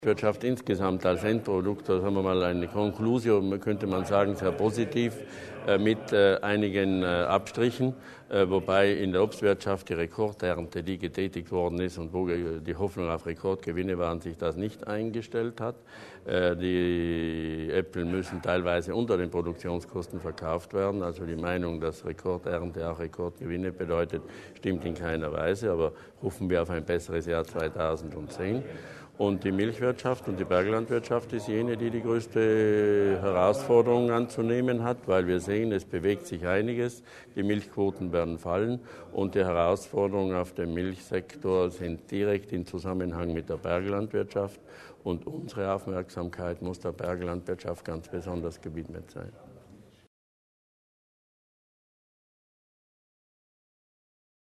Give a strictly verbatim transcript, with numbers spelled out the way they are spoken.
Wirtschaft insgesamt als Endprodukt, da haben wir mal eine Konklusion, könnte man sagen, sehr positiv, äh, mit äh, einigen äh, Abstrichen, äh, wobei in der Obstwirtschaft die Rekordernte, die getätigt worden ist und wo die Hoffnung auf Rekordgewinne waren, sich das nicht eingestellt hat. Äh, die Äpfel müssen teilweise unter den Produktionskosten verkauft werden, also die Meinung, dass Rekordernte auch Rekordgewinne bedeutet, stimmt in keiner Weise, aber hoffen wir auf ein besseres Jahr zweitausendzehn. Und die Milchwirtschaft und die Berglandwirtschaft ist jene, die die größte Herausforderung anzunehmen hat, weil wir sehen, es bewegt sich einiges, die Milchquoten werden fallen und die Herausforderungen auf dem Milchsektor sind direkt in Zusammenhang mit der Berglandwirtschaft und unsere Aufmerksamkeit muss der Berglandwirtschaft ganz besonders gewidmet sein.